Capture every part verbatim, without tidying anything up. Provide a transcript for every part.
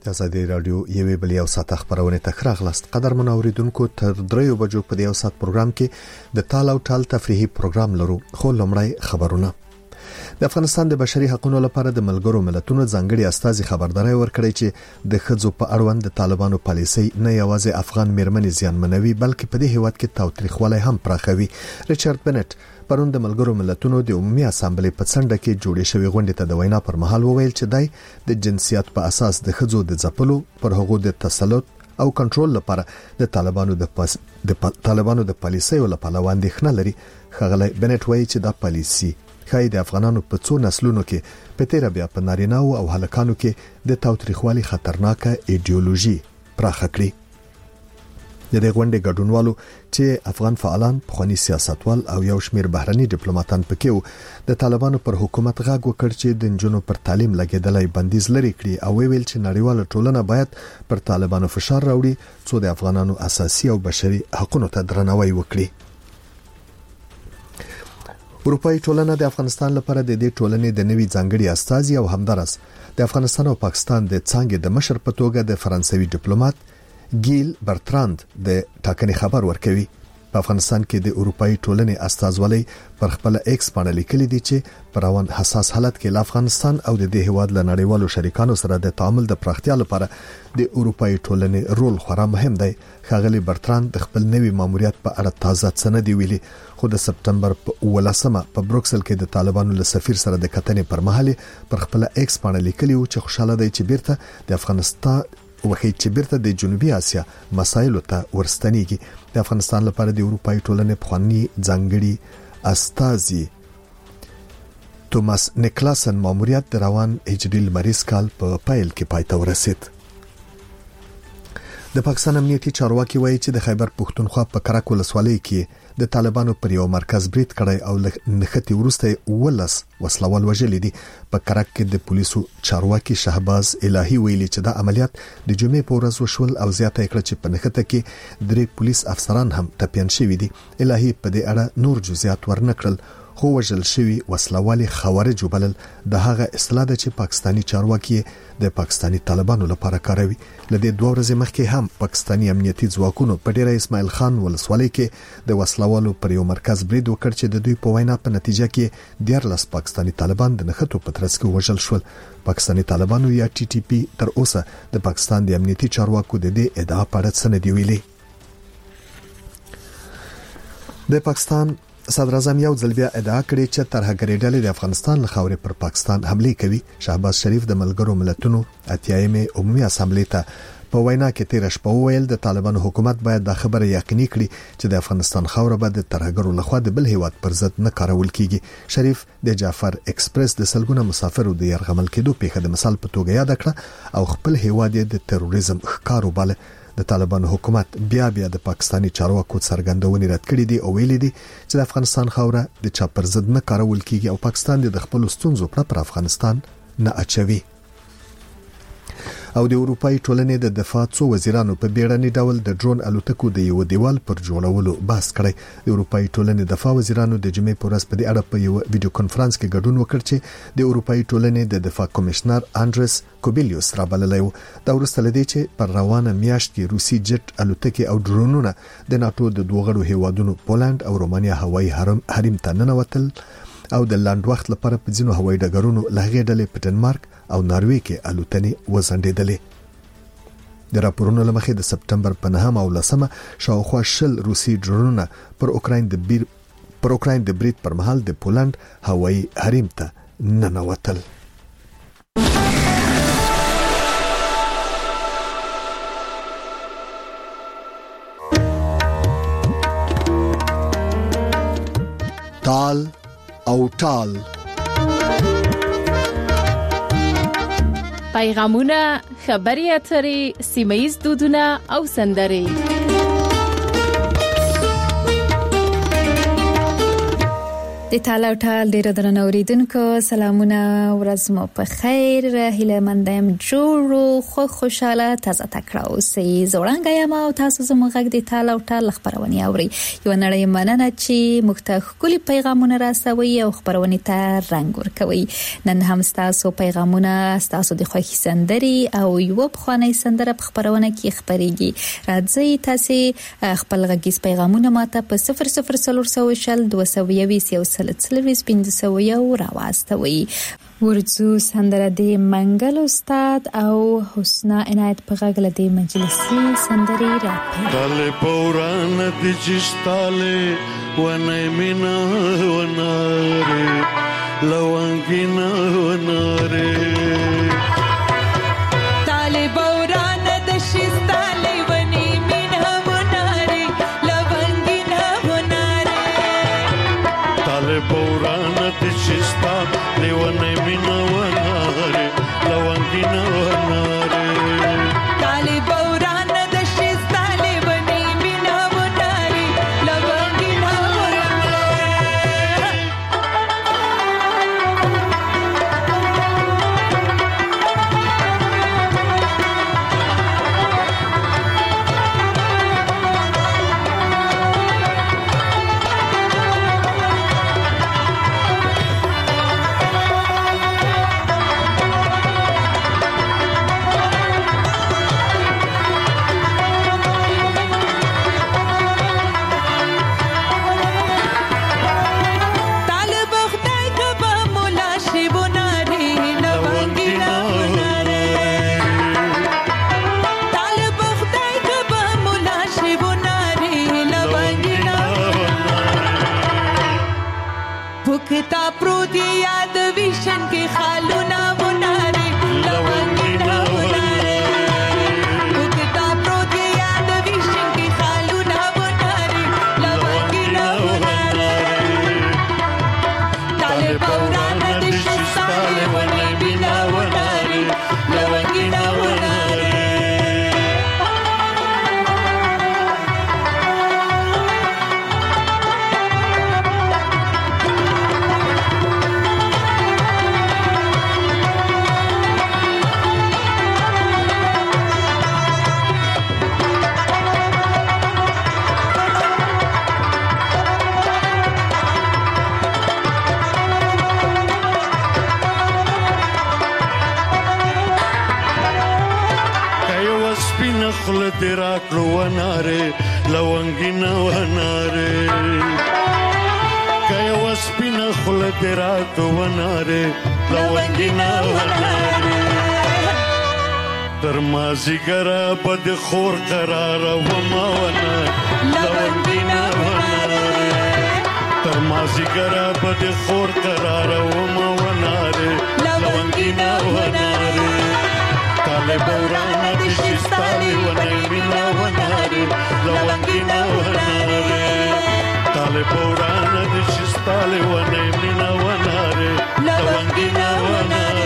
ازادي رادیو یوې بل یو ساعت خبرونه تخراغلست قدر منوریدونکو تر دریو بجو په یو ساعت پروګرام کې د تال او ټال تفریحي پروګرام لرو. خو لمړی خبرونه. د افغانستان د بشري حقوقو لپاره د ملګرو ملتونو ځانګړي استازي خبرداري ورکړی چې د خځو په اړوند د طالبانو پالیسي نه یوازې افغان میرمنې زیانمنوي بلکې په دې هیواد کې تاوتریخوالی هم پراخوي. ریچارډ بنټ پرون د ملګرو ملتونو د عمومي اسامبلې په څنډه کې جوړې شوې غونډې ته د وینا پر مهال وویل چې دای د جنسیت په اساس د خځو د ځپلو پر هغو د تسلط او کنټرول لپاره د طالبانو د پاس د طالبانو د پالیسۍ لپاره واندېښنه لري. خغلی بنټ وایي چې دا پالیسي خای د افغانانو په څو نسلونو کې په تیر بیا په نارینه‌و او هلکانو کې د تاوتریخوالي خطرناکه ایډیولوژي پراخه کړي. د دې غونډې ګډونوالو چې افغان فعالان، پخوانی سیاستوال او یو شمېر بهرني ډیپلوماټان پکې وو د طالبانو پر حکومت غږ وکړ چې د نجونو پر تعلیم لګیدلای بندیز لري کړي او ویل چې نړیواله ټولنه باید پر طالبانو فشار راوړي څو د افغانانو اساسي او بشري حقوقو ته درناوی وکړي. اروپאי ټولنه د افغانستان لپاره د دې ټولنې د نوي ځانګړي استازي او همدارس د افغانستان او پاکستان د څنګه د مشر په توګه د فرانسوي ډیپلوماټ ګیل برتراند د ټاکنې خبر ورکوي. په افغانستان کې د اروپאי ټولنې استازولۍ پر خپل ایکس باندې لیکلي دي چې په روان حساس حالت کې له افغانستان او د دې هیواد له نړیوالو شریکانو سره د تعامل د پراختیا لپاره د اروپאי ټولنې رول خورا مهم دی. خغلی برتراند د خپل نوي ماموریت په اړه تازه څه نه دی ویلي، خو د سپتمبر په ولسمه په بروکسل کې د طالبانو له سفیر سره د کتنې پر مهال پر خپل ایکس باندې لیکلي و چې خوشاله دی چې بیرته د افغانستان وخی چې بیرته د جنوبي اسیا مسایلو ته ورستنیږي. د افغانستان لپاره د اروپאי ټولنې پخوانی ځانګړي استازي توماس نیکلاسن ماموریت د روان هجري لمریز کال په پایل کې پای ته ورسید. د پاکستان امنیتي چارواکي وایي چې د خیبر پښتونخوا په کرک ولسوالۍ کې د طالبانو پر یو مرکز برید کړی او نختی ورسته ولس وسلوال وژلي دي. په کرک کې د پولیسو چارواکي شهباز الهي ویلي چې دا عملیات د جمعې په ورځ وشول او زیاته کړه چې په نخته کې درې پولیس افسران هم ټپيان شوي دي. الهي په دې اړه نور جزئیات ورنکړل، خو وژل شوی وسلوالي خوارج وبلل د هغه اصطلاح ده چې پاکستانی چارواکي د پاکستانی طالبانو لپاره کاروي. لدې دوه ورځې مخکې هم پاکستانی امنیتي ځواکونو په ډیره اسماعیل خان ولسوالۍ کې د وسلوالو پر یو مرکز برید وکړ چې د دوی په وینا په نتیجه کې دیارلس پاکستانی طالبان د نخټو په ترڅ کې وژل شول. پاکستانی طالبانو یا ټي ټي پی تر اوسه د پاکستان د امنیتي چارواکو د دې ادعا په اړه څه نه دی ویلي. د پاکستان صدر اعظم یو ځل بیا ادعا کړې چې ترهګري ډلې د افغانستان له خاورې پر پاکستان حمله کوي. شهباز شریف د ملګرو ملتونو اتیایمې عمومي اسامبلې ته په وینا کې تیر شپه وویل د طالبانو حکومت باید دا خبره یقیني کړي چې د افغانستان خاوره به د ترهګرو لخوا د بل هیواد پر ضد نه کارول کیږي. شریف د جعفر ایکسپریس د سلګونه مسافرو د يرغمل کېدو پیښه د مثال په توګه یاد کړه او خپل هیواد د تروریزم ښکارو باله. د طالبانو حکومت بیا بیا د پاکستانی چارواکو څرګندونې رد کړې دي او ویلي دي چې د افغانستان خاوره د چا پر ضد نه کارول کیږي او پاکستان د خپل ستونزو پر افغانستان نه اچوي. او د اروپאי ټولنې د دفاع څو وزیرانو په بیړني ډول د ډرون الوتکو د یو دیوال پر جوړولو بحث کړی. د اروپאי ټولنې دفاع وزیرانو د جمعې په ورځ په دې اړه په یو ویډیو کانفرنس کې ګډون وکړ چې د اروپאי ټولنې د دفاع کمشنر انډریس کوبیلیوس را بللی و. دا وروسته لدی چې پر روانه میاشت کې روسي جټ الوتکې او ډرونونه د ناتو د دوه غړو هیوادونو پولند او رومانیا هوایي حریم ته ننوتل او د لاند وخت لپاره په ځینو هوایي ډګرونو لغې ډلې په ډنمارک او ناروې کې الوتنې وزندېدلې. د راپورونو لمخې د سپتمبر په نهم او لسمه شاوخوا شل روسي ډرونونه پر اوکراین د بیر پر اوکراین د برید پر مهال د پولند هوایي حریم ته ننوتل. تال او ټال پیغامونه، خبري اترې، سیمایي دودونه او سندرې. د تاله ټال ډیر درنو اوریدونکو سلامونه ورځ مو په خیر هیله مندم جوړو خو خوشاله تازه تکړه اوسئ زوړنګ یم او تاسو زموږ غږ د تاله ټال خبرونه اوري یو نړۍ مننه چې مختلف کلی پیغامونه راسوي او خبرونه ته رنگ ورکوي نن هم تاسو پیغامونه تاسو د خوښي سندري او یو بخواني سندره په خبرونه کې خبريږي راځي تاسو خپل غږیز پیغامونه ماته په صفر صفر صفر شل دوه سوه یویس یو سلسلویس پنځه سوه یو راواستوي ورځو سندره د منګل استاد او حسنا عنایت په غږ له مجلسي سندري راپي تاله پوران د چستاله ونه مینا وناره لوانګینا وناره تاله پوران د چستاله ونه مینا وناره لوانګینا وناره تاله پوران د چستاله ونه مینا وناره لوانګینا وناره تاله پوران د چستاله ونه مینا وناره لوانګینا بکتا پروتی یاد ویشن کی خالونا وناره لوانگینا وناره بکتا پروتی یاد ویشن کی خالونا وناره لوانگینا وناره تاله پورانا دشتاله ونه بینا وناره لوانگینا وناره خل تیرا کړو وناره لوانګینا وناره کای وسپینا خل تیرا کړو وناره لوانګینا وناره تر مازی ګرا بد خور قرار و ما ونه لوانګینا وناره تر مازی ګرا بد خور قرار و ما وناره لوانګینا وناره تاله بورانا د شستاله ونه مینا وناره لوانګینا وناره تاله بورانا د شستاله ونه مینا وناره لوانګینا وناره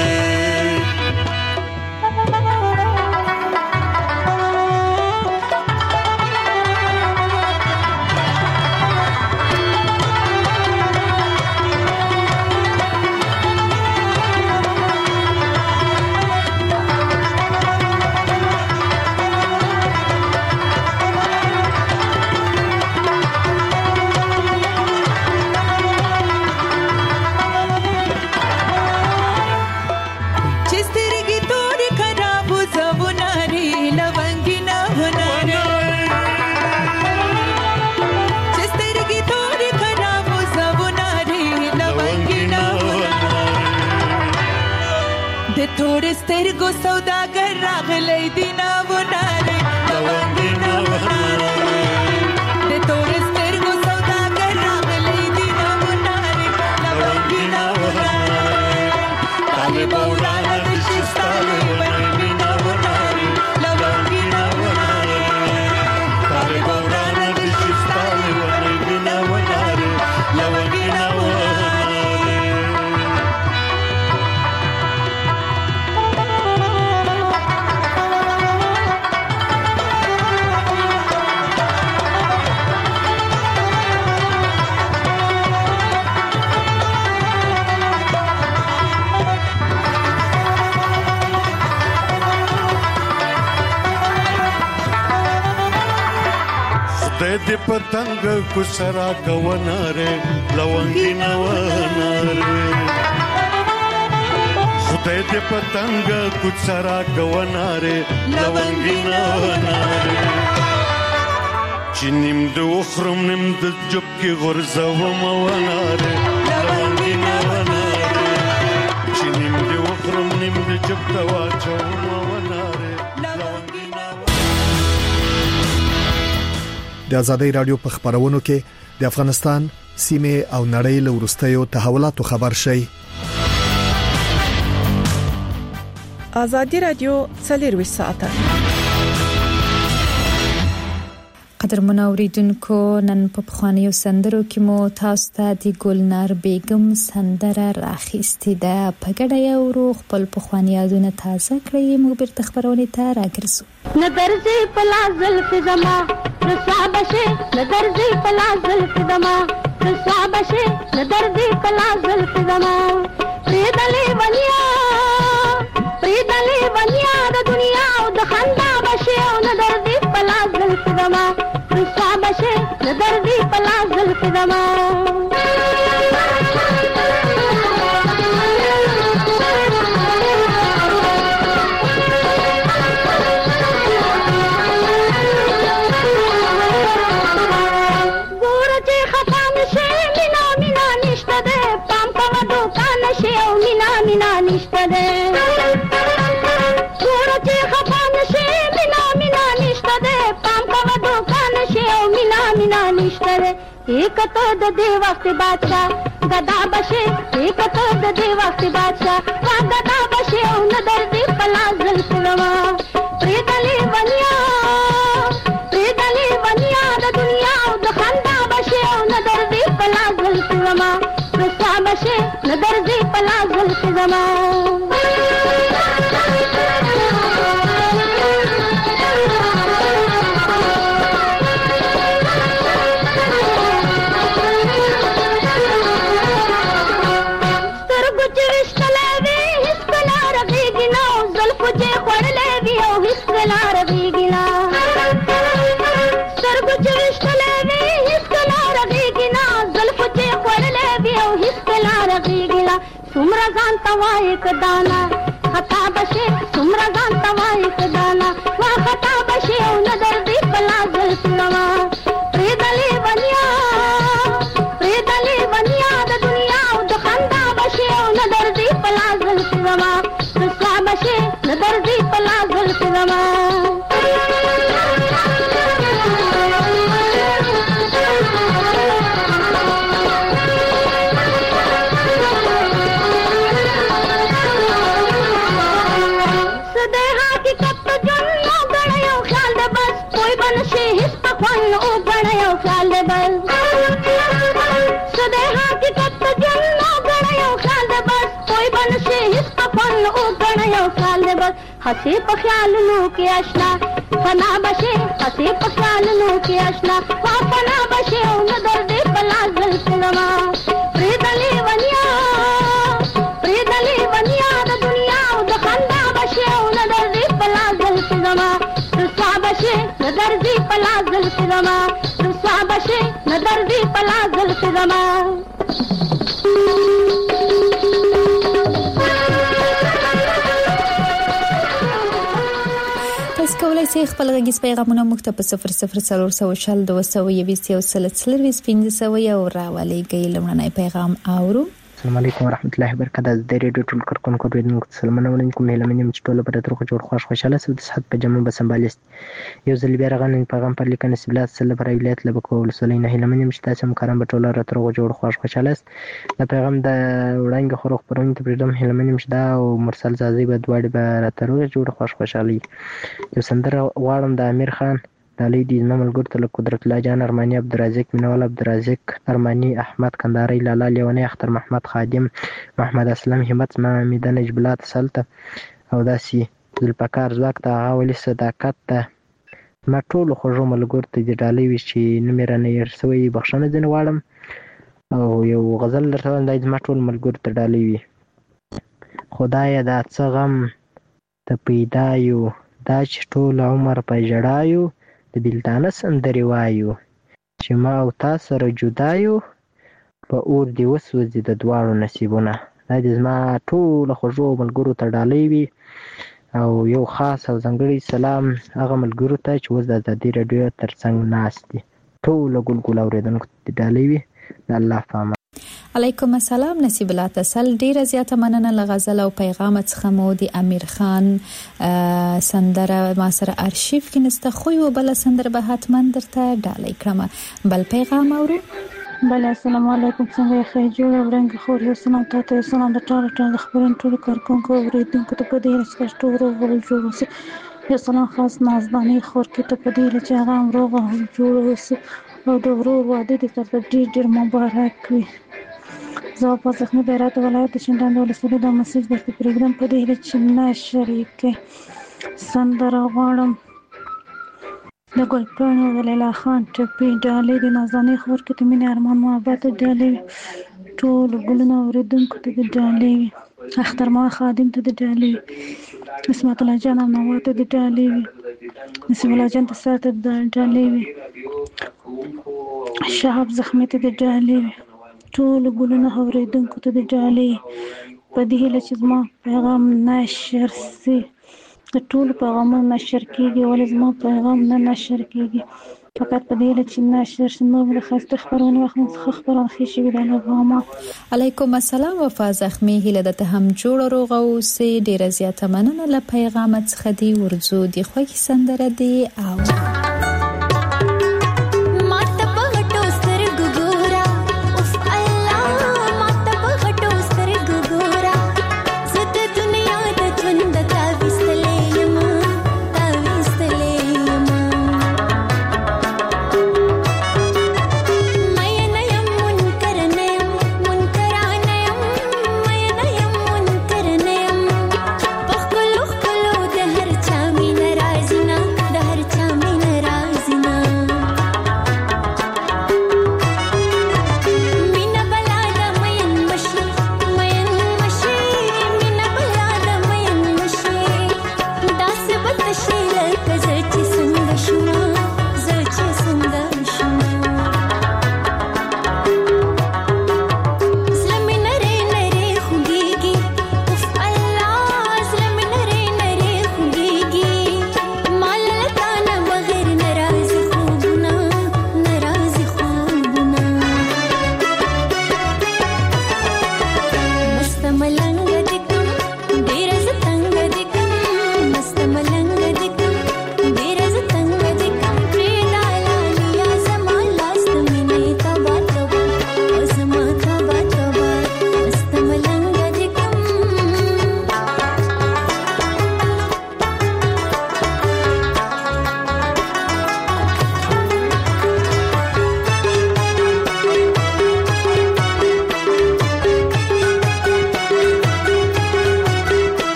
थोड़े سترګو سوداګر راغلی دینا وناره لوانګینا وناره د تورې سترګو سوداګر راغلی دینا وناره لوانګینا وناره تاله پورانا د چستاله ونه مینا وناره لوانګینا وناره تاله پورانا د چستاله ونه مینا وناره لوانګینا وناره دې پتنګ کو سرا کووناره لونګینا وناره خدای دې پتنګ کو سرا کووناره لونګینا وناره چې نیم د وخرم نیم د جب کې غرزوم وناره لونګینا وناره چې نیم د وخرم نیم د جب ته واچوم وناره لونګینا. د ازادۍ رادیو په خبرونو کې د افغانستان سیمه او نړۍ له وروستیو تحولاتو خبر شي. ازادي رادیو څلروي ساعته قدر منوریدونکو نن په خوانیو سندرو کې مو تاسو ته د ګلنار بیگم سندره راخېستې ده. په ګډه یو روح خپل په خواني یادونه تازه کړی موږ بیرته خبرونه ته راګرځو. نظرځي پلا زلف زما رسابشه نظرځي پلا زلف زما رسابشه نظرځي پلا زلف زما پریدلې ونیا پریدلې ونیا د دنیا او د خندا بشه او نظرځي پلا زلف زما رسابشه نظرځي پلا زلف زما مینا نشته ده ورته خفان شي مینا مینا نشته ده پام کوه دوکان شي او مینا مینا نشته ده یک ته د دې وخت بادشاہ غدا بشه یک ته د دې وخت بادشاہ وا غدا بشه او نظر دې پلازل سلوا پریدلې ونیا پریدلې ونیا د دنیا او د خندا بشه او نظر دې پلازل سلوا رسا بشه نظر دې پلازل سلوا سمرا ځان توای کدانا خطا بشه سمرا ځان توای کدانا وا خطا بشه او نظر دې پلازل سلوا پریدلې ونیا پریدلې ونیا د دنیا او د خندا بشه او نظر دې پلازل سلوا رسوا بشه نظر دې پلازل سلوا हसी पख्याल नो के आशना फना बशे हसी पख्याल नो के आशना वा फना बशे ओ नदर दे पलाजल सलवा प्रीदली वनिया प्रीदली वनिया द दुनिया ओ द खंदा बशे ओ नदर दे पलाजल सलवा रसा बशे नदर दे पलाजल सलवा रसा बशे नदर दे पलाजल सलवा کولای شئ خپل غږیز پیغامونه موږ ته په صفر صفر څلور سوه شل دوه سوه یویشت یو سل څلوېښت پنځه سوه یو راولېږئ. لومړنی پیغام اورو. السلام علیکم ورحمت الله وبرکاته. د ریډیو ټول کارکونکو ډېر سلامونه وړاندې کوم. هیله منم چې ټول به تر خو جوړ خوش خوشاله سو د صحت په جمع به سمبالست یو ځل بیا راغلی پیغام پر لیکنه سبلات سره پر ولایت لبکو ولسوالۍ نه. هیله منم چې تاسو هم کارم به ټول را تر خو جوړ خوش خوشاله است. د پیغام د وړاندې خو خبرونه ته پردم. هیله منم چې دا او مرسل زازي به دواړي به را تر جوړ خوش خوشالي. یو سندره غواړم د امیر خان دالی دی نمل ګورته له قدرت الله جان ارمانی عبدالرزاق مینوال عبدالرزاق ارمانی احمد کنداری لالا لیونی اختر محمد خادم محمد اسلام همت ما میدان اجبلات سلطه او داسي ذوالفقار زواک ته غاولي صداقت ته ما ټول خوږو ملګرو ته د ډالۍ وی چې نمبر نه ير سوی بخښنه ځنه واړم او یو غزل درته وایم د ما ټول ملګرو ته ډالۍ وی. خدای دا څه غم ته پیدا یو دا چې ټول عمر په جړایو د بلتانه سندري وایو چې ما او تا سره جدا یو په اور دې وسوځي د دواړو نصیبونه. دا دې زما ټولو خوږو ملګرو ته ډالۍ وي او یو خاص او ځانګړی سلام هغه ملګرو ته چې اوس د ازادي راډیو تر څنګ ناست دي. ټولو ګلګل اورېدونکو ته ډالۍ وي. د الله په امان. علیکم السلام. نصیب الله تسل ډیره زیاته مننه له غزل او پیغام څخه مو د امیر خان سندره ما سره ارشیف کې نسته خو یو بل سندره به حتما درته ډالۍ کړم. بل پیغام اورو. بل السلام علیکم. څنګه ښه جوړ ورنګ خو یو سلام ته سلام د ټول ټول خبرن ټول کارکونکو اوریدونکو ته په دې رسکشت ورو ول جوړ اوسه. یو سلام خاص نازداني خور کې ته په دې چې هغه امروغه جوړ اوسه او د ورور واده دې تر ډېر ډېر مبارک وي. زه په ځخنه بیرات ولایت شندان ولسوالۍ د مسیج د پروګرام په دې چې نه شریک سندره غواړم د ګلپاڼو د لیلا خان ټپي ډالۍ د نازنې خور کې ته مینه ارمان محبت ډالۍ ټول ګلونه اوریدونکو ته ډالۍ اختر ما خادم ته ډالۍ اسمت الله جان او نوات ته ډالۍ نسیم الله جان ته سات ته ډالۍ شهاب زخمی ته ډالۍ ټول ګلونه اوریدونکو ته ډالۍ په دې لچ زما پیغام نشر سي د ټول پیغامونه نشر کیږي ولې زما پیغام نه نشر کیږي فقط په دې لچ نشر شنو له خاصه خبرونه وخت خبرونه خشي ویل غواما. علیکم السلام. وفا زخمی هله د ته هم جوړ روغه او سي ډیره زیاته مننه له پیغام څخه دی ورزو دی خو کی سندره دی او د هر چا مين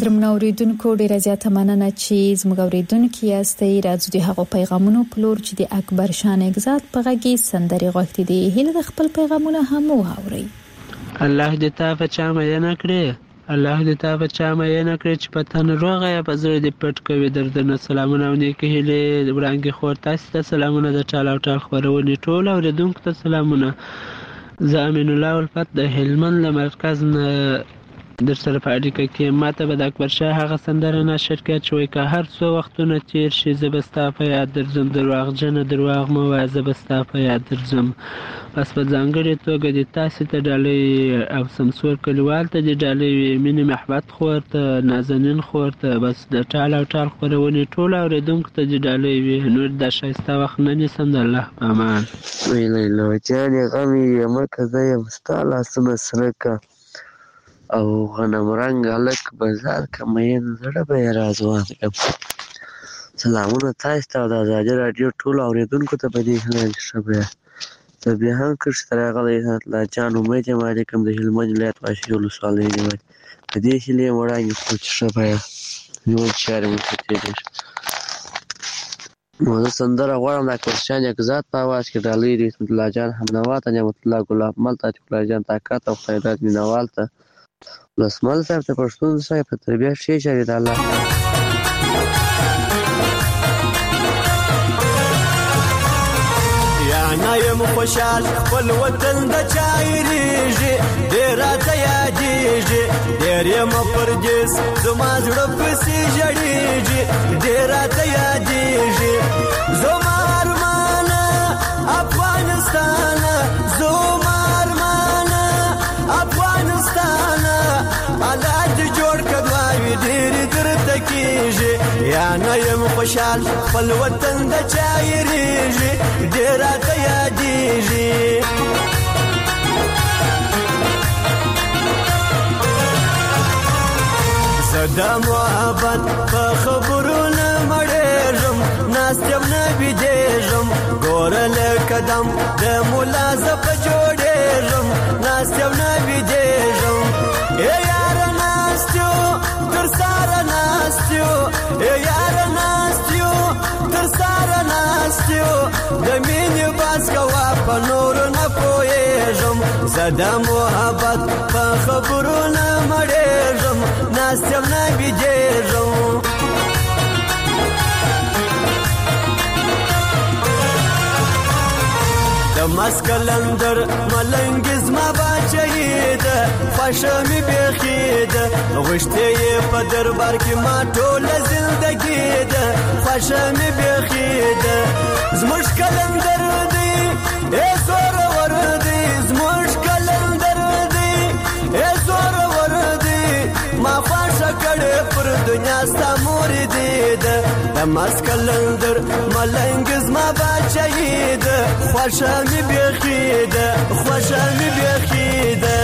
قدرمن اوریدونکو ډیره زیاته مننه چې زموږ اوریدونکو یاستئ. راځو د هغو پیغامونو په لور چې د اکبر شان اگزاد په غږی سندري غوښتي دي. هله د خپل پیغامونه هم واوري. الله دې تا په چا مې نه کړې، الله دې تا په چا مې نه کړې چې په تن روغه یا په زړه دې پټ کوي دردونه. سلامونه او نیکه هیلې وړاندې خور تاسو ته سلامونه د ټال او ټال خبرونه ټول اوریدونکو ته سلامونه. زه امین الله الفت د هلمند له مرکز نه در سره په اړیکه کې. ماته به د اکبر شاه هغه سندره نشر کړه چې وایي که هر څو وختونه تیر شي زه به ستا په یاد درځم، درواغجنه درواغ مه وایه زه به ستا په یاد درځم. بس په ځانګړې توګه د تاسې ته ډالۍ او سمسور کلیوال ته د ډالۍ مینې محبت خور ته نازنین خور ته بس د ټال او ټال خپرونې ټول اوریدونکو ته د ډالۍ وي. نور د ښایسته وخت نه نیسم. د الله په امان. ویلی لو جانې غم یې مکه زه یم ستا لاسونه سره که او غنم رنګ هلک بازار که مین زړه به یې رازوان کړم. سلامونه تاسو ته او د ازادي راډیو ټولو اوریدونکو ته په دې هیله چې ښه به یاست. زه بیا هم کښې ته راغلی الله جان امید یم علیکم د هلمند ولایت واشي ولسوالۍ نیول. په دې هیلې یم وړاندې کړو چې ښه به یاست. ژوند چارې مو ښه تېرېږي. نو زه سندره غواړم د اکبر شاه اګزاد په اواز کې ډالۍ د رحمت الله جان حمنوال ته، نعمت الله ګلاب مل ته، عتیق الله جان طاقت او خیرات مینوال ته، ولسمل صاحب ته، پښتون صاحب په تربیه ښې چارې د الله یا نه یم خوشحال خپل وطن د چا هېرېږي، ډېر راته یادېږي، ډېر یم پردیس زما زړه پسې ژړېږي، ډېر راته یادېږي زما ارمانه افغانستانه، زما ارمانه افغانستانه، الله دې جوړ کړه دعاوې ډېرې درته کېږي. یا نه یم خوشحال خپل وطن د چا هېرېږي، ډېر راته یادېږي. زه د محبت په خبرو نه مړېږم، ناست یم نه بېدېږم، ګوره لکه دم د ملا زه په جوړېږم، ناست یم نه بېدېږم. ای یاره ناست یو تر ساره ناست یو، ای یاره ناست یو تر ساره ناست یو، د مینې باز کوه په نورو نه پوهېږم. زه د محبت په خبرو نه مړېږم، ناست یم نه بېدېږم. د مسکلندر ملنګ زما باچهی ده، خوښه مې بیخي ده، غوښتې یې په دربار کې ما ټوله زندګي ده، خوښه مې بیخي ده. زموږ کلندر دی ای زورور دی، زموږ کلندر دی ای زورور دی، ما خوښه کړې پر دنیا ستا مورې دی ده. د مسکلندر ملنګ زما باچهی ده، خوښه مې بیخي ده، خوښه مې بیخي ده.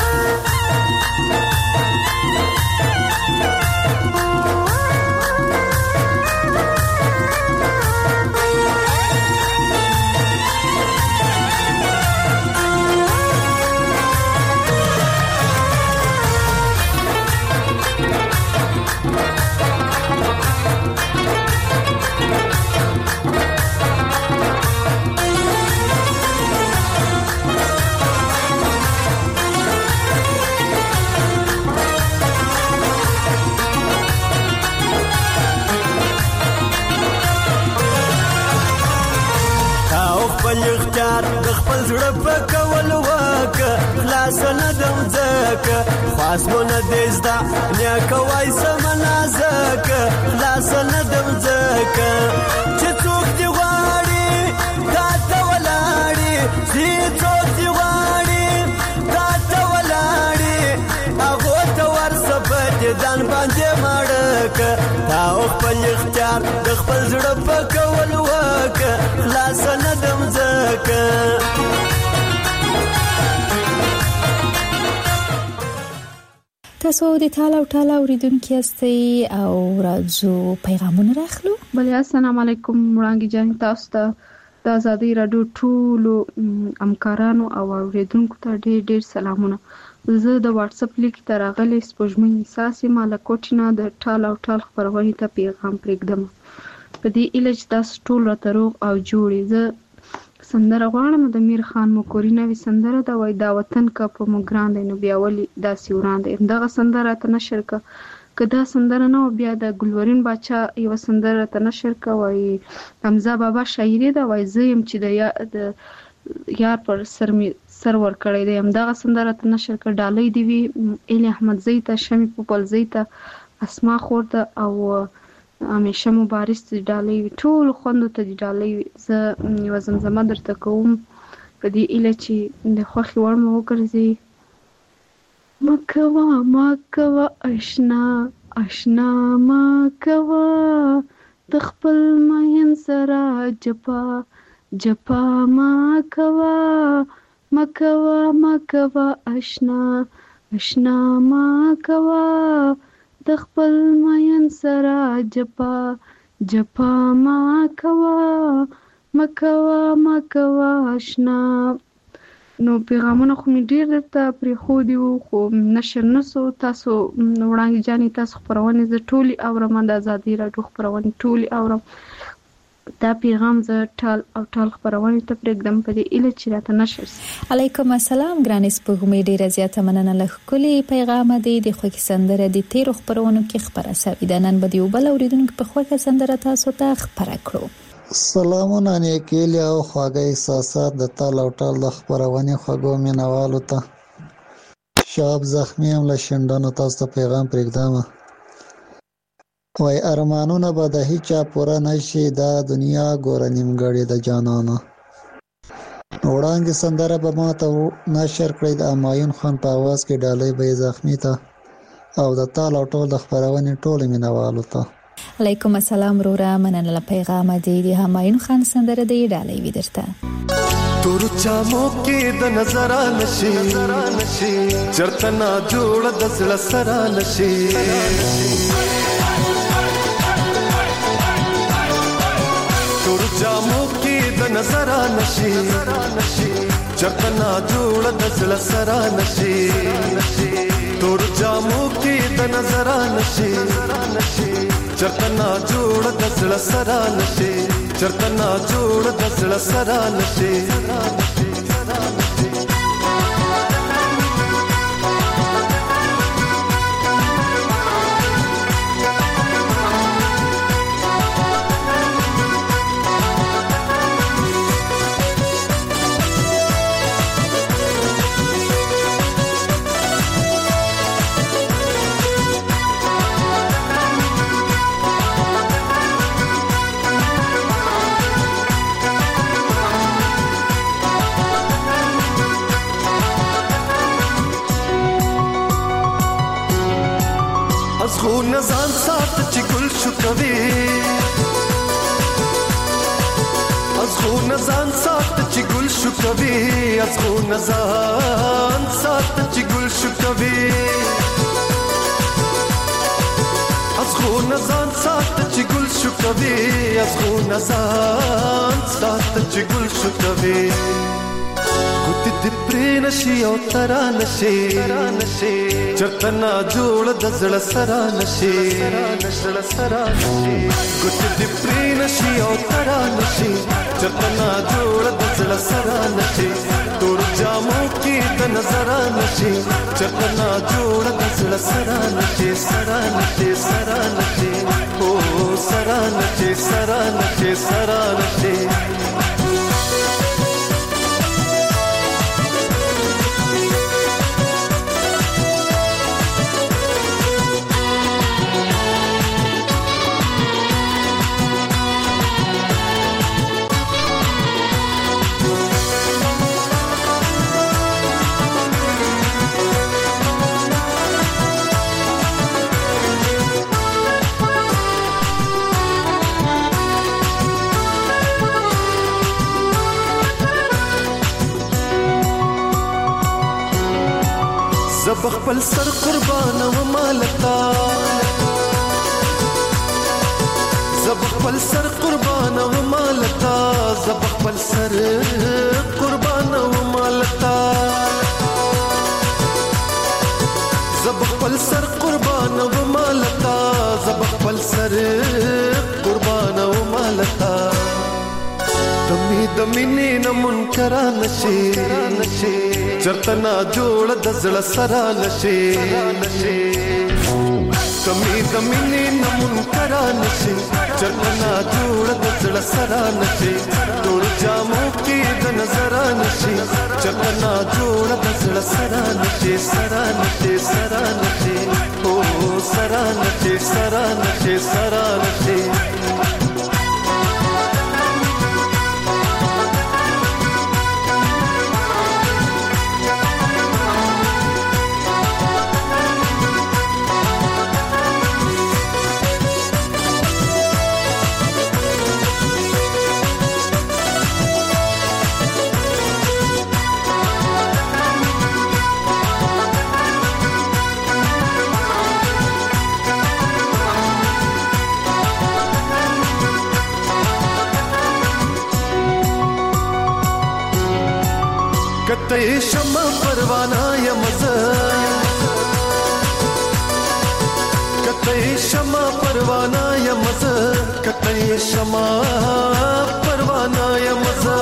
اختیار د خپل زړه په کول وکه، خلاص نه دم ځکه خاص مو نه دی زده نه کوای سم نازکه، خلاص نه دم ځکه چې څوک دی غواړي تا ته ولاړي، چې څوک دی غواړي تا ته ولاړي، هغو ته ورسه په دیدن باندې مړکه. تا خپل اختیار د خپل زړه په کول وکه، خلاص نه دم ځکه. تاسو د ټال او ټال اوریدونکو یاستئ او راځو پیغامونه راخلو. بله السلام علیکم وړانګې جان، تاسو ته د ازادي راډیو ټولو همکارانو او اوریدونکو ته ډېر ډېر سلامونه. زه د واتس اپ لیک ته راغلی سپوږمۍ احساس یم له کوټې نه د ټال او ټال خپرونې ته پیغام پرېږدم په دې هیله چې تاسو ټول راته روغ او جوړ یې. زه سندره غواړم د میر خان مکوري نوې سندره ده، وایي دا وطن که په موږ ګران دی نو بیا ولې داسې وران دی. همدغه سندره راته نشر که که دا سندره نه وه بیا د ګلورین باچا یوه سندره راته نشر که، وایي حمزه بابا شاعري ده، وایي زه یم چې د یا د یار پر سر مې سر ورکړی دی. همدغه سندره راته نشر که. ډالۍ دې وي ایل احمدزۍ ته، شمې پوپلزۍ ته، اسما خور ته او همیشه مبارز ته ډالۍ وي، ټولو خوندو ته دې ډالۍ وي. زه یوه زمزمه درته کوم په دې هیله چې د خوښې وړ مو وګرځي. مکوه مکوه اشنا اشنا مکوه د خپل مین سره جپا جپا مکوه مکوه مکوه اشنا اشنا مکوه د خپل مین سره جپا جپا مکوه مکوه مکوه اشنا. نو پیغامونه خو مې ډېر درته پرېښودي وو خو نشر نه سو. تاسو وړانګې جانې تاسو خپرونې زه ټولې اورم، د ازادي راډیو خپرونې ټولې اورم. دا پیغام زه ټال او ټال خپرونې ته پرېږدم په دې هیله چې راته نشر سي. علیکم السلام ګرانې سپوږمۍ، ډېره زیاته مننه له ښکلي پیغامه دی. د خوږې سندره د تیرو خپرونو کې خپره سوې ده، نن به د یو بل اورېدونکي په خوښه سندره تاسو ته خپره کړو. سلامونه نیکیلی او خواږه احساسات د تال او ټال د خپرونې خوږو مینوالو ته. شاب زخمی هم له شنډانو تاسو ته پیغام پرېږدم، وای ارمانونه به د هیچا پوره نشي، دا دنیا ګوره نیمګړې د جانانو. وړانګې سندره به ما ته نشر کړئ د همایون خان په اواز کې، ډالۍ به یې زخمی ته او د تال او ټال د خپرونې ټولو مینوالو ته. علیکم السلام روره، مننه له پیغامه دی. د همایون خان سندره دی ډالۍ وي درته. تور چامو کې د نظر نشي چرته نه جوړ د زړه سره نشي. تور چامو کې د نظر نشي چرته نه جوړ د زړه سره نشي. تور چامو کې د نظر نشي چرته نه جوړ د زړه سره نشي چرته نه جوړ د زړه سره نشي. خو نزان سات چې ګل شو کوي از خو نزان سات چې ګل شو کوي از خو نزان سات چې ګل شو کوي از خو نزان سات چې ګل شو کوي از خو نزان سات چې ګل شو کوي. ګوتې دې پرې نشي او ترا نشي چرته نه جوړ د زړه سره نشي. ګوتې دې پرې نشي او ترا نشي چرته نه جوړ د زړه سره نشي. تور جامو کې د نظر نشي چرته نه جوړ د زړه سره نشي سره نشي سره نشي او سره نشي سره نشي سره نشي. زب خپل سر قربان و مالتا زب خپل سر قربان و مالتا زب خپل سر قربان و مالتا د مینې نه منکر نشي چرته نا جوړ د زړه سره نشي کمی د مینې نه منکر نشي چرته نا جوړ د زړه سره نشي تور جامو کې د نظر نشي چرته نا جوړ د زړه سره نشي سره نشي سره نشي او سره نشي سره نشي سره نشي کته شمع پروانه یم زه کته شمع پروانه یم زه کته شمع پروانه یم زه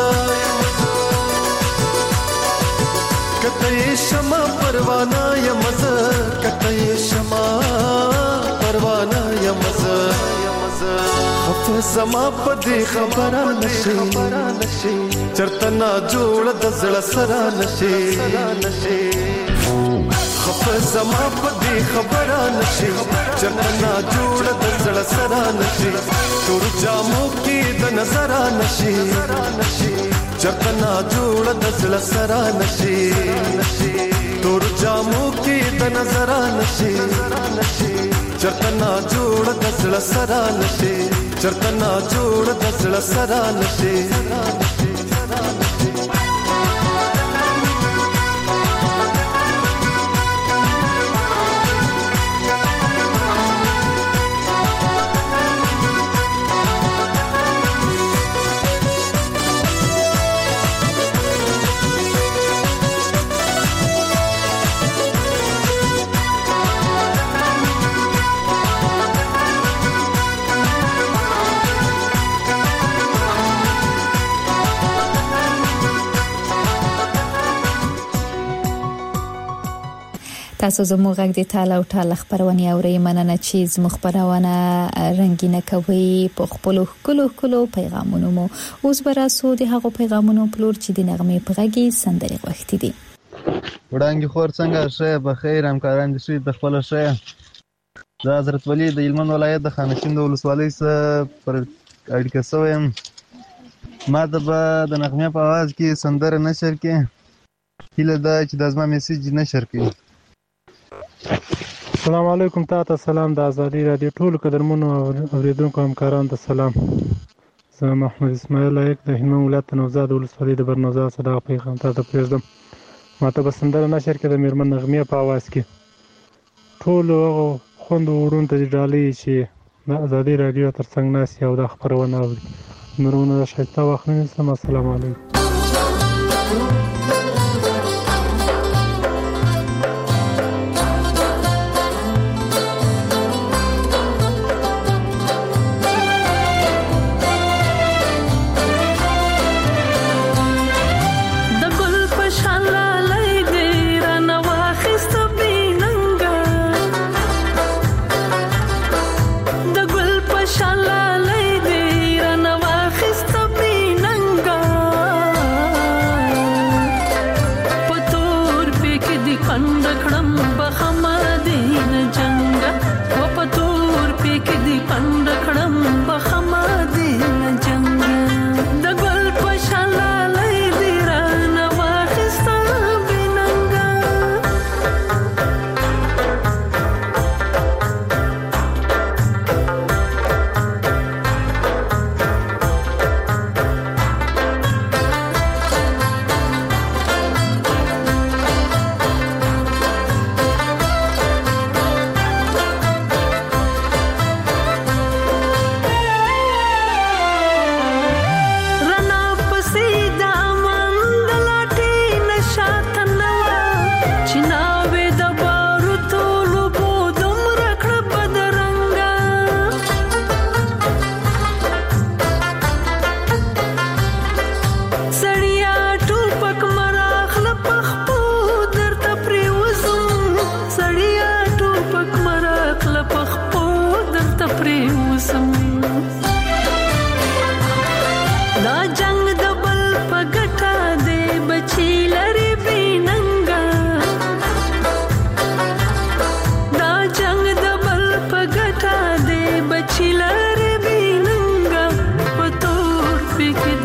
کته شمع پروانه یم زه کته شمع پروانه یم زه خفه زما په دې خبره نشي چرته نا جوړ د زړه سره نشي خفه زما په دې خبره نشي چرته نا جوړ د زړه سره نشي تور جامو کې د نظر نشي چرته نا جوړ د زړه سره نشي تور جامو کې د نظر نشي چرته نا جوړ د زړه سره نشي چرته نا جوړ د زړه سره نشي تاسو زموږ غږ د ټاله او ټاله خبرونه اورئ مننه چې زموږ خبرونه رنگینه کوي په خپل کلو کلو پیغامونو مو اوس براسو د هغو پیغامونو پلور چې د نغمه په غږی سندري غوښتي دي وړاندې خور څنګه شه په خیر همکاران دي شي د خپل شه د حضرت ولی د هلمند ولایت د خانشین د ولسوالۍ سره پر اړیکه سوم ما د د نغمه په आवाज کې سندره نشر کې هله دا چې د ازما میسج نشر کې السلام علیکم تاسو سلام د ازادي رادیو ټول قدرمنو اوریدونکو همکارانو ته سلام زه محمد اسماعیل لایق د هلمند ولایت نوزاد ولسوالۍ د برنوزا صدا پیغام ته پرېږدم ماته به سندره نشر کې د میرمن نغمه په आवाज کې ټول هغه خوند وړون ته ډالۍ چې د ازادي رادیو ترڅنګ ناس یو د خبرونه اوري نورونه شایسته وخت نه سم السلام علیکم Shala lay de rana wa khista binanga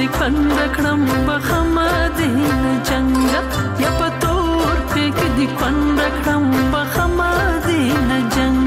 دی کند کړم بخما دین جنگ یا پتور پک دی کند کړم بخما دین جنگ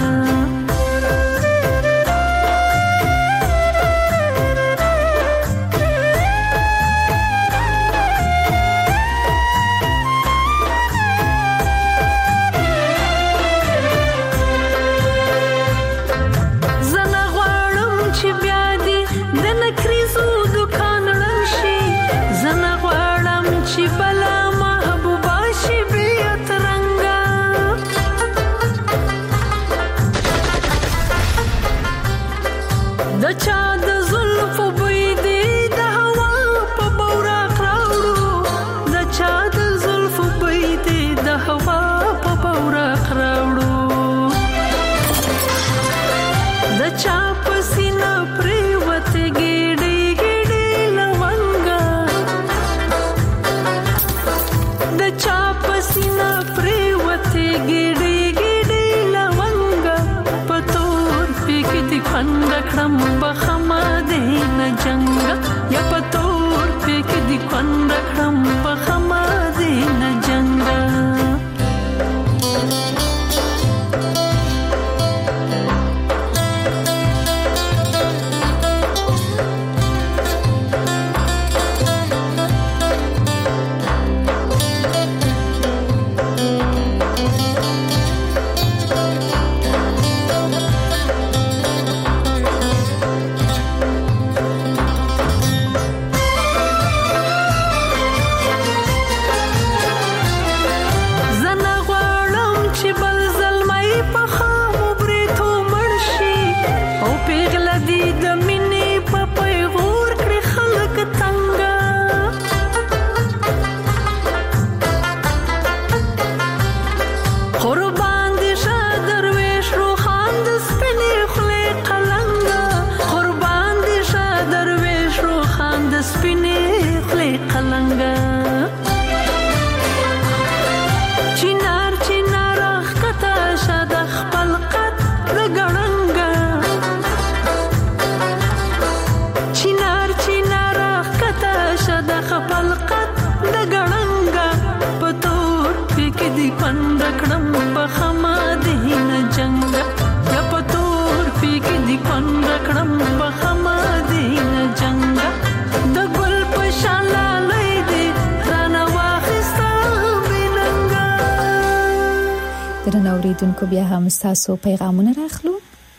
اوریدونکو بیا هم تاسو پیغامونه راخلو.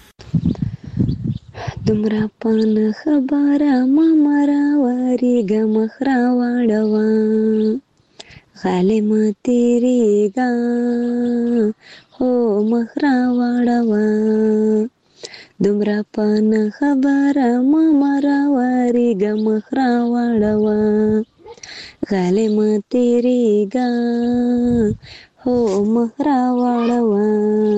دومره پان خبره ما مرا وریګه مخرا واړوا غالم تیریګا هو مخرا واړوا دومره پان خبره ما مرا وریګه مخرا واړوا غالم تیریګا هو مخرا واړوا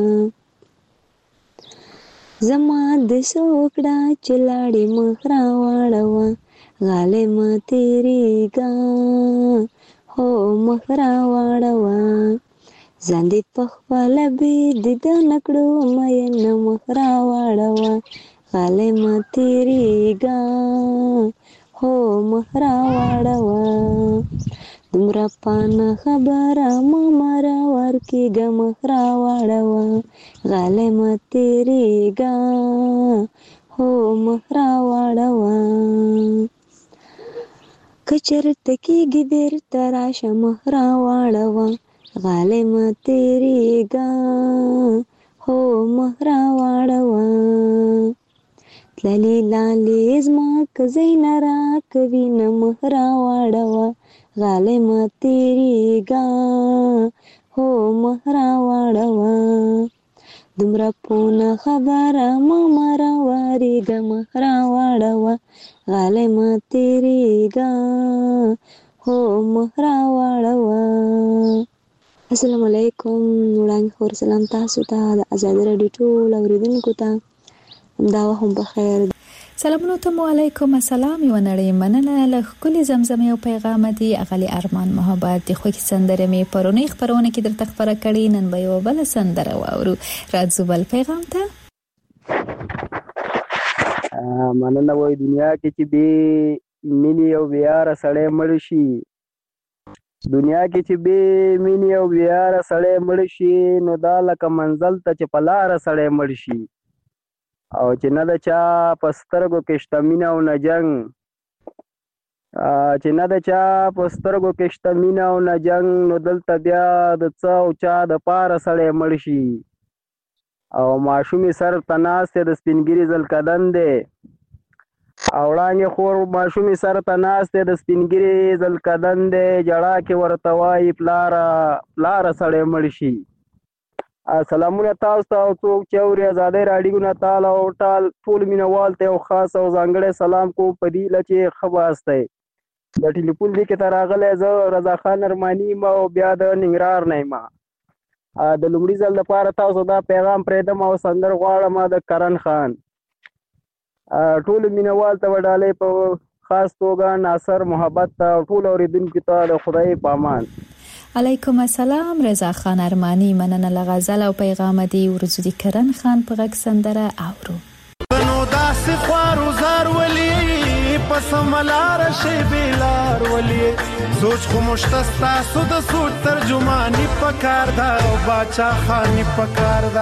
زما د سوکړه چلاړې مخرا واړوا غالم تیریګا هو مخرا واړوا ځاندې په خپل به د نکړو مې نه مخرا واړوا غالم تیریګا هو مخرا واړوا دومره پانا خبره ما مرا ورکیګه مخرا واړوا غالم تیریګا هو مخرا واړوا کچرته کېږي بیرته راشه مخرا واړوا غالم تیریګا هو مخرا واړوا تللی لالی زما کزینا را کوي نه مخرا واړوا غالم تیریګا هو مخرا واړوا دومره پونه خبره ما مرا وریګه مخرا واړوا غالم تیریګا هو مخرا واړوا. السلام علیکم. وړاندې خور سلام تاسو ته د آزادي رادیو ټول اوریدونکو ته دا هم بخیر. سلامونه ته علیکم. السلام یو نړۍ مننه له خپل زمزمه او پیغام دی اغلی ارمان محبت دی خو کی سندره می پرونی خبرونه کې درته خبره کړي نن به یو بل سندره واورو. راځو بل پیغام ته. مننه وای دنیا کې چې دی مینې او بیاره سړی مړ شي دنیا کې چې بې مینې او بیاره سړی مړ شي نو دا لکه منزل ته چې په لاره سړی مړ شي او چې نه د چا په سترګو کې شته مینه او نه جنګ چې نه د چا په سترګو کې شته مینه او نه جنګ نو دلته بیا د څه او چا د پاره سړی مړ شي او ماشومې سر ته ناست دی د سپینګیري زلکدن دی او وړانګې خور ماشومې سر ته ناست دی د سپینګیري زلکدن دی جړا کې ورته وایي پلاره پلاره سړی مړ شي. سلامونه تاسو ته او څوک چې اوري ازادۍ راډیو نه تال او ټال ټول مینوال ته یو خاص او ځانګړی سلام کوم په دې له چې ښه باست دی. د ټلیفون دې کې ته راغلی زه رضا خان ارماني یم او بیا د ننګرهار نه یم. د لومړي ځل دپاره تاسو دا پیغام پرېږدم او سندر غواړم د کرن خان. ټولو مینوال ته به ډالۍ په خاص توګه ناصر محبت ته او ټولو اورېدونکو ته د خدای په امان. علیکم السلام رضا خان ارمانی مننه له غزل او پیغام دی ورزو دی کرن خان په غږ سندره اورو. نو داسې خوارو زار ولي پس ملار شي بلار ولي سوچ خو مشتستا سو د سوچ ترجمانی پکار دا او باچا خانی پکار دا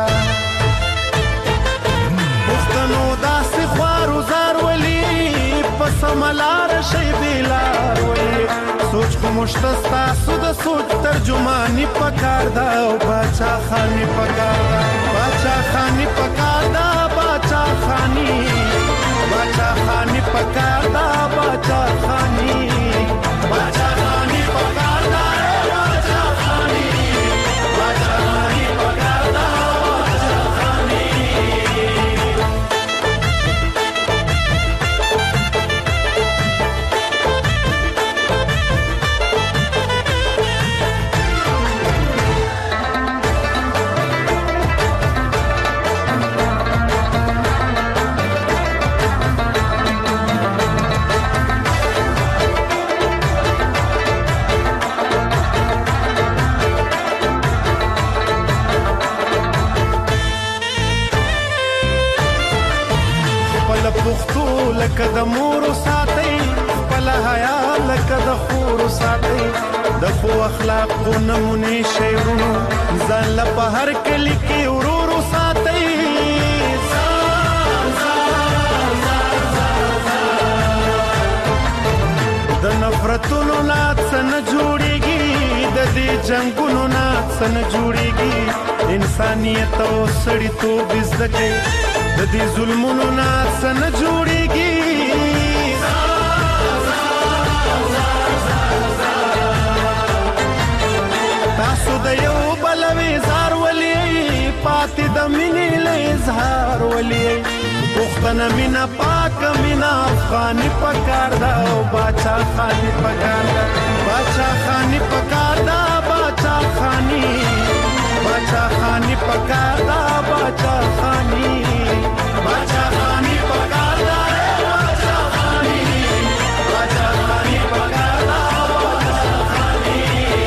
پښتنو داسې خوارو زار ولي پس ملار شي بلار ولي سوچ خو مشتستا سو د سوچ ترجمانی پکار دا او باچا خانی پکار دا باچا خانی پکار دا باچا خانی باچا خانی پکار دا باچا خانی باچا خانی پکار دا باچا خانی باچا خانی پکار دا باچا خانی. پښتو لکه د مور ساتي خپل حیا لکه د خور ساتي د خو اخلاق کو نمونه شیرونو ځان له په هر کلی کې ورورو ساتي د نفرتونو نات سن جوړيږي د دې جنگونو نات سن جوړيږي انسانيت او سړی تو بزدکه د دې ظلمونو نه څه نه جوړېږي تاسو د یو بل وزار ولي پاتې د مینې له اظهار ولي پښتنه مینا پاک مینا افغاني پکار دا او باچا خاني پکار دا باچا خاني پکار دا باچا خاني باچا خاني پکار دا باچا خاني باچا خاني پکار دا باچا خاني باچا خاني پکار دا باچا خاني.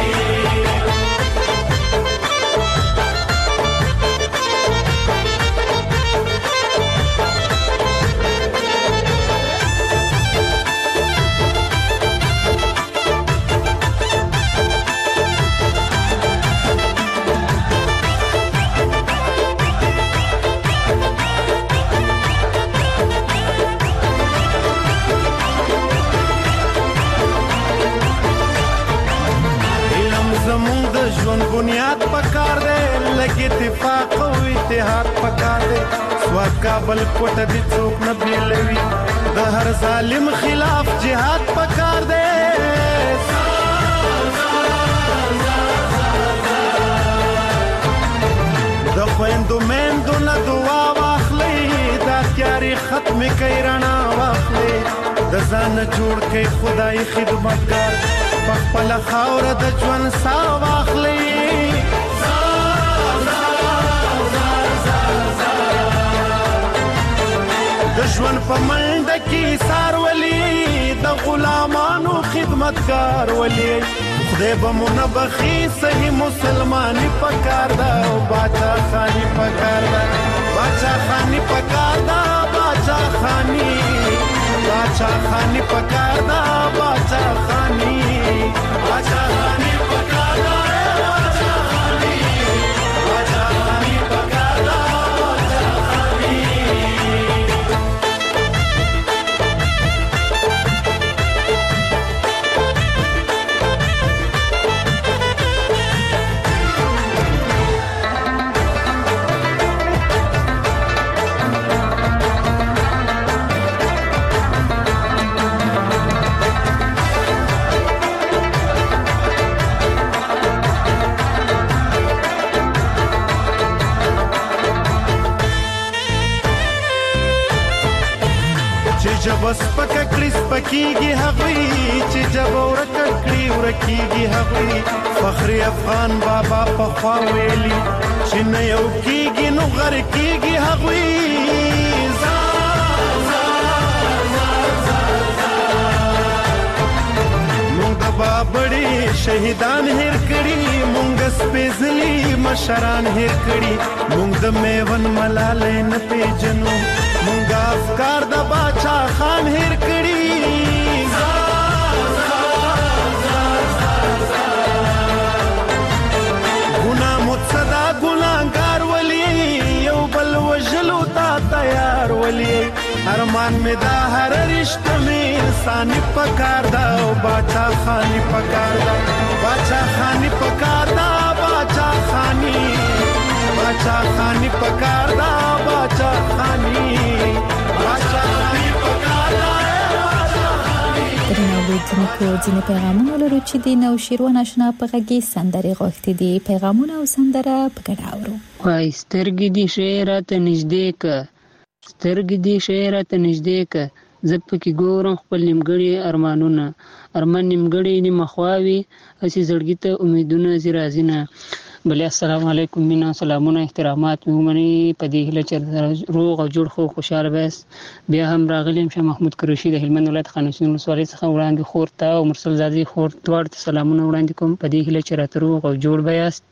ژوند بنیاد پکار دی لکه اتفاق او اتحاد پکار دی سواد کابل کوټ دي څوک نه بیلوي د هر ظالم خلاف جهاد پکار دی د خويندو مېندو نه دعا واخلي دا تیاری ختم کوي رڼا واخلي د ځان جوړ کې خدای خدمتګار خپل خاور د ژوند سا واخلي د ژوند په منډه کې سار ولي د غلامانو خدمتګار ولي خدای به مونږ بخي صحیح مسلماني پکار دا او باچا خاني پکار دا باچا خاني پکار دا باچا خاني باچا خانی پکار دا باچا خانی باچا خانی پکار دا باچا خانی باچا خانی پکار دا باچا خانی جب سپک کړي سپکیږي هغوی چې جب ورک کړي ورکیږي هغوی فخر افغان بابا په خوا ویلي چې نه یو کیږي نو غر کیږي هغوی مونږ د بابړي شهیدان هیر کړي مونږ سپېڅلي مشران هیر کړي مونږ د میون ملالۍ نه پیژنو مونږ افکار د باچا خان هیر کړي ګنا متصدا ګناګار ولي یو بل وجلو تا تیار ولي ارمان می دا هر رشتہ می انسانی پکار دا باچا خانی پکار دا باچا خانی پکار دا باچا خانی باچا خانی پکار دا باچا خانی باچا خانی پکار دا درناولیدونکو ځینې پیغامونه لرو چې د نوشیروان آشنا په غږی سندرې غوښتي دي پیغامونه او سندره په ګډه اورو وای سترګې دي شعر ته نږدې ک سترګې دي شعر ته نږدې ک زه پکې ګورم خپل نیمګړي ارمانونه ارمان نیمګړي نیمه خواوي هسې زړګي ته امیدونه زی راځي نه بلې السلام علیکم مینا سلامونه احترامات مې ومني په دې هیله چې روغ او جوړ خو خوشاله بس بیا هم راغلی یم شاه محمود قریشي د هلمند ولایت خانشین ولسوالۍ څخه وړاندې خور ته او مرسل زادي خور دواړو ته سلامونه وړاندې کوم په دې هیله چې راته روغ او جوړ به یاست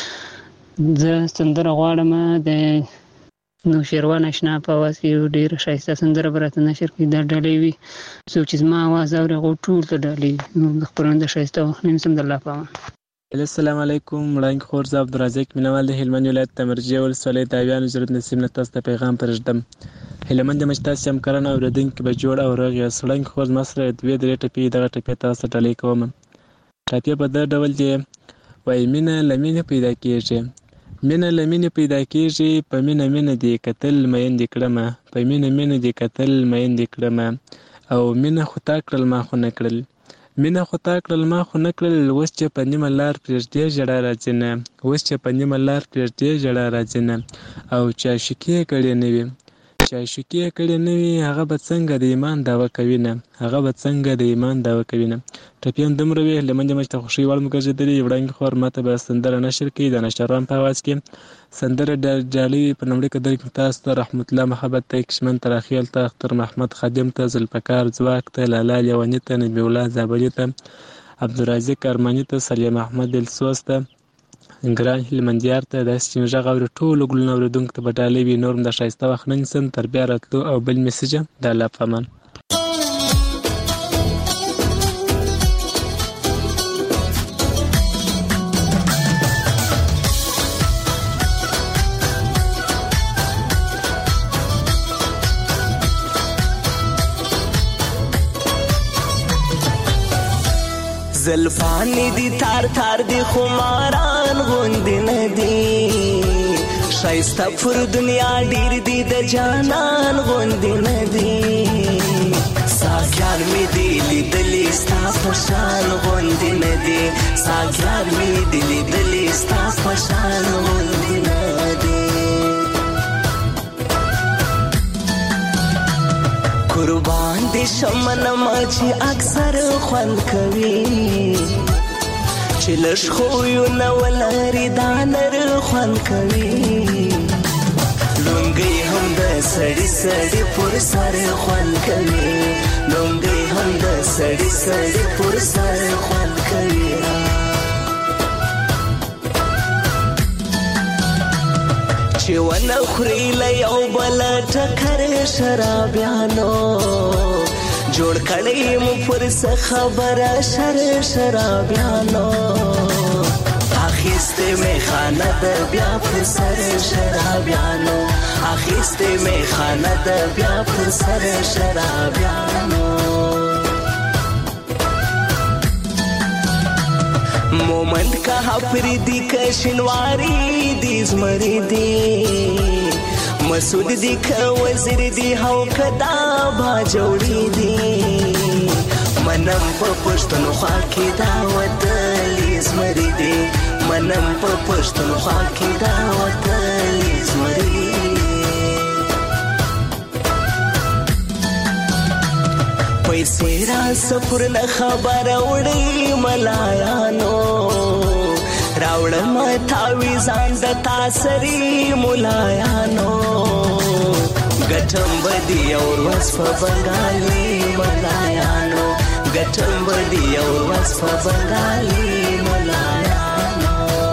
زه سندره غواړم د نوشیروان آشنا په اواز کې یو ډېره ښایسته سندره به راته نشر کړي دا ډالۍ وي څوک چې زما اواز اوري هغو ټول ته ډالۍ نور د خپرونې د ښایسته وخت نه نیسم د الله په امان السلام علیکم وړاندې خور زه عبدالرزاق مینوال د هلمند ولایت د مرجې ولسوالۍ د اویانو ضرورت نصیب نه تاسو ته پیغام پرېږدم هلمند یم چې تاسو هم کرنه اورېدونکي به جوړ او روغ یاست وړاندې خور زما سره دوې درې ټپې دغه ټپې تاسو ته ډالۍ کوم ټپې په دغه ډول دی وایي مینه له مینې پیدا کېږي مینه له مینې پیدا کېږي په مینه مینه دې کتل میندې کړمه په مینه مینه دې کتل میندې کړمه او مینه خو تا کړل ما خو نه کړل مینه خو تا کړل ما خو نه کړل اوس چې په نیمه لار پرېږدې ژړا راځي نه اوس چې په نیمه لار پرېږدې ژړا راځي نه او چې عاشقي یې کړې نه وي چې عاشقي یې کړې نه وي هغه به څنګه د ایمان دعوه کوي نه هغه به څنګه د ایمان دعوه کوي نه ټپې هم دومره وي هلمند یم چې ته خوښۍ وړ مو ګرځېدلي وړاندې خور ماته به سندره نشر کړي د نشروان په اواز کې سندره ډالۍ په لومړي قدر کې تاسو ته رحمت الله محبت ته کشمن تراخیل ته اختر محمد خادم ته ذوالفقار ځواک ته لالا لیوني ته نبي الله زابلي ته عبدالرازق ارماني ته سلیم احمد السوس ته ګران هلمندیار ته داسې چې غږ اوري ټولو ګلونه اورېدونکو ته به ډالۍ وي نور هم د ښایسته وخت نه نیسم تر بیا راتلو او بل میسیجه د الله په امان زلفانی دی تار تار دی خماران غوندی ندی شایسته پر دنیا ډیر دی د جانان غوندی ندی ساګیار می دی لیدلی ستا پشان غوندی ندی ساګیار می دی لیدلی ستا پشان غوندی ندی قربان دی شمن ماچی اکثر خوند کوي چې لږ خویونه ولري دا نر خوند کوي لونګۍ هم د سړي سړي پر سر خوند کوي لونګۍ هم د سړي سړي پر سر خوند کوي چې ونه خوري له یو بل ټکر شرابیانو جوړ کړی مو پر څه خبره شر شرابیانو اخیسته می خانه د بیا پر سر شرابیانو اخیسته می خانه د بیا پر سر شرابیانو مومند کا حفریدی که شنواری دی زمری دی مسعود دی که وزیر دی هاو کدا با جوړی دی منم په پښتون خوا کې دا وتلی زمری دی منم په پښتون خوا کې دا وتلی زمری پیسې را سفر نه خبر وړي ملایانو راوړم تاوی ځان د تاسری ملایانو ګټم بدی اور وس په بنگالي ملایانو ګټم بدی اور وس په بنگالي ملایانو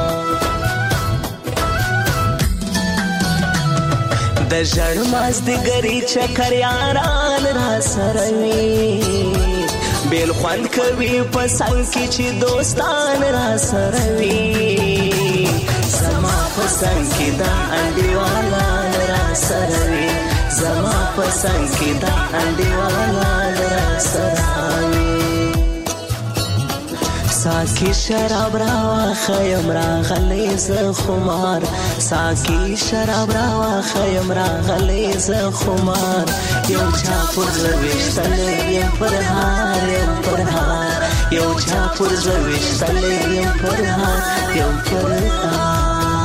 د ژړ ماز د ګری چکر یاران را سره وي بیل خوان کوي په څنګ کې چې دوستان را سره وي زما په څنګ کې دا انډیوالا را سره وي زما په څنګ کې دا انډیوالا را سره وي ساکی شراب راوا خیم راغلی ز خمار ساکی شراب راوا خیم راغلی ز خمار یو چا پر زویشتل یم پر هار یم پر هار یو چا پر زویشتل یم پر هار یم پر هار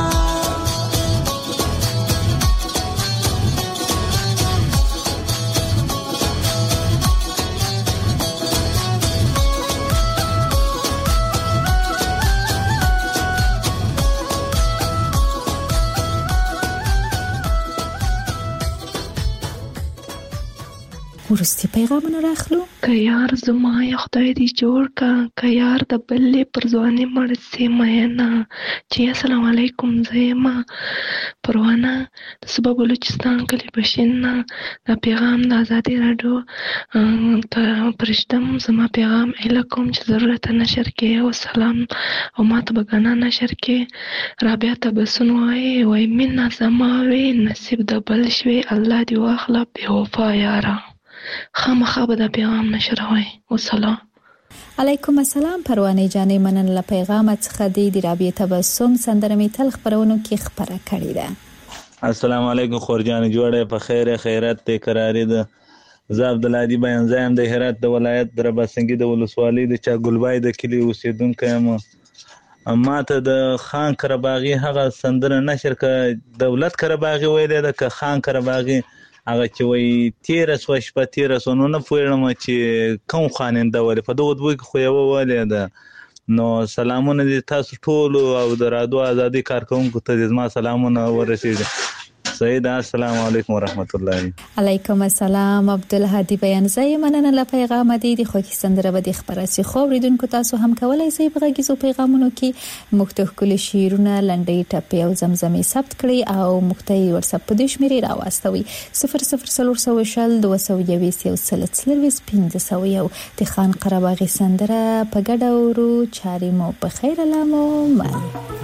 ورستی پیغامونه راخلو که یار زما یا خدای دی جوړ کا که یار د بلې پر ځواني مړ سي مینا چې السلام علیکم زما پروانه د صوبه بلوچستان کلی بشینه دا پیغام د ازادي رادیو ته پرشتم زما پیغام الکم چې ضرورت نشر کې او سلام او ماته بګانا نشر کې رابعه ته بسن وای وای مینا زما وی نصیب د بل شوي الله دی واخلا به وفا یارا خامخا به دا پیغام نشروي وسلام علیکم السلام پروانه جانې منن له پیغام څخه دی د رابعه تبسم سندره می تل خبرونو کې خبره کړې ده السلام علیکم خورجان جوړه په خیر خیرت ته قراری ده زه عبدالهادي بیان زایم د هرات د ولایت د رباسنګي د ولسوالۍ د چا ګلبای د کلی اوسیدونکو یم ما ته د خان کرباغي هغه سندره نشر ک دولت کرباغي ویل ده ک خان کرباغي هغه چې وای تیر سو شپه تیر سو نو نه پوهیږم چې کوم خاننده ولې په دغه دوی خو یو ولې ده نو سلامونه دي تاسو ټول او د رادیو ازادي کارکونکو ته زما سلامونه ورسېږي سید السلام علیکم ورحمت الله علیکم السلام عبدالهادي بیان زای مننه له پیغام دی د خوښي سندره به د خبرسي خو ریدونکو تاسو هم کولای شئ په غږیزو پیغامونو کې مختلف کلی شیرونه لنډي ټپي او زمزمي ثبت کړئ او مختلف واتساپ په دې شمیرې راوستوي صفر صفر صفر صفر شل دوه سوه یویشت یو سل څلوېښت پنځه سوه یو د خان قرباغي سندره په ګډه ورو چاري مو په خیر لامو من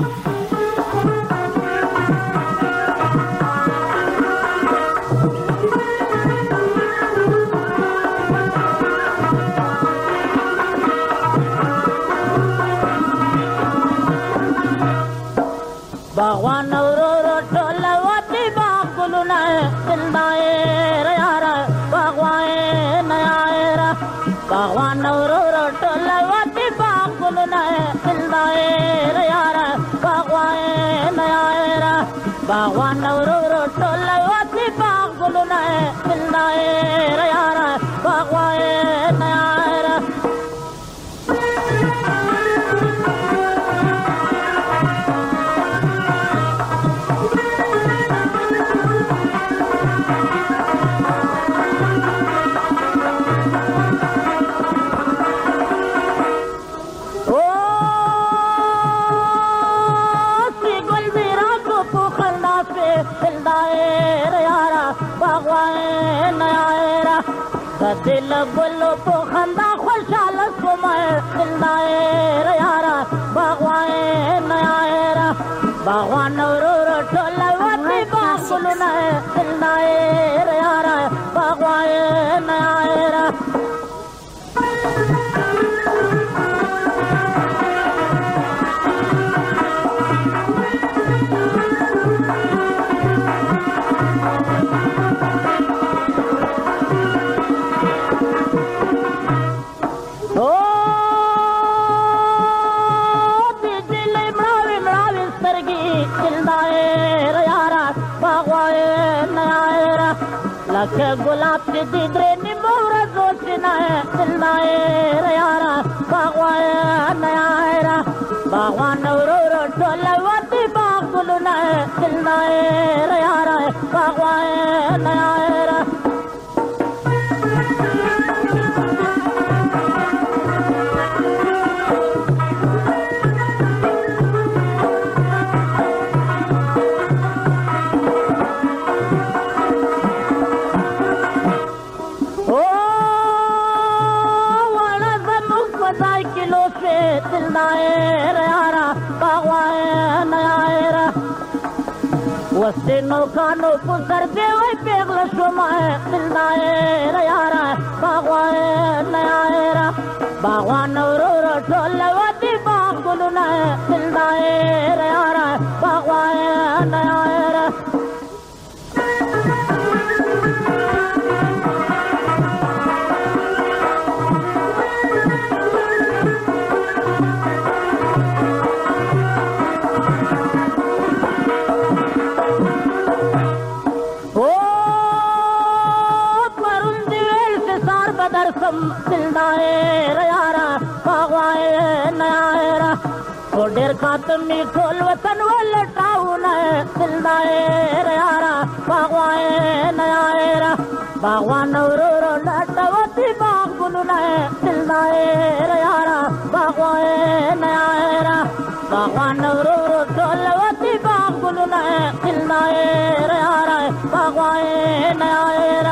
باغوان ورو ټول وتی باغ ګلونه زندای را یارا باغوان یارا باغوان ورو ټول وتی باغ ګلونه زندای را یارا باغوان یارا باغوان ورو ټول وتی باغ ګلونه زندای را یارا باغوان یارا دلدائر یارا باغوان یارا باغوان ورور ټول وتی باغ ګلونه دلدائر یارا باغوان یارا وستنو کانو پسر دیوی پیغل شمائے دلدائر یارا باغوان یارا باغوان ورور ټول وتی باغ ګلونه دلدائر یارا باغوان یارا دلدائر یارا باغوان یارا ډېر خاطر می ټول وطن ولټاونه دلدائر یارا باغوان یارا باغوان ورور لټوتی باغ ګلونه دلدائر یارا باغوان یارا باغوان ورور ټول وتی باغ ګلونه دلدائر یارا باغوان یارا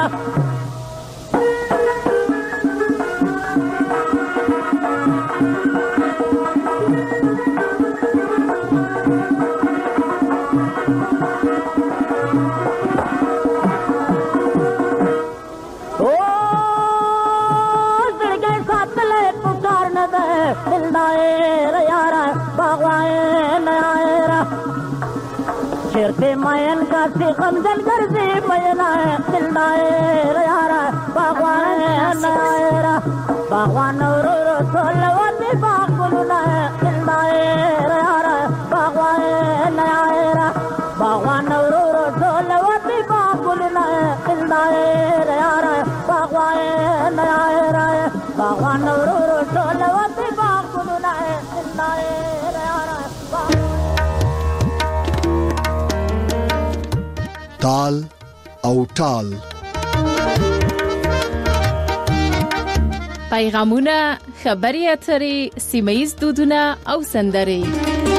دلدائر یارا باغوان یارا شرتے مین کا سی غمزن گرزی مینا دلدائر یارا باغوان یارا باغوان ورور ټول وتی باغ ګلونه دلدائر یارا باغوان یارا باغوان ورور ټول وتی باغ ګلونه دلدائر یارا باغوان یارا باغوان ورور ټول وتی باغ ګلونه دلدائر یارا تال او ټال پیغامونه، خبري اترې، سیمه ییز دودونه او سندرې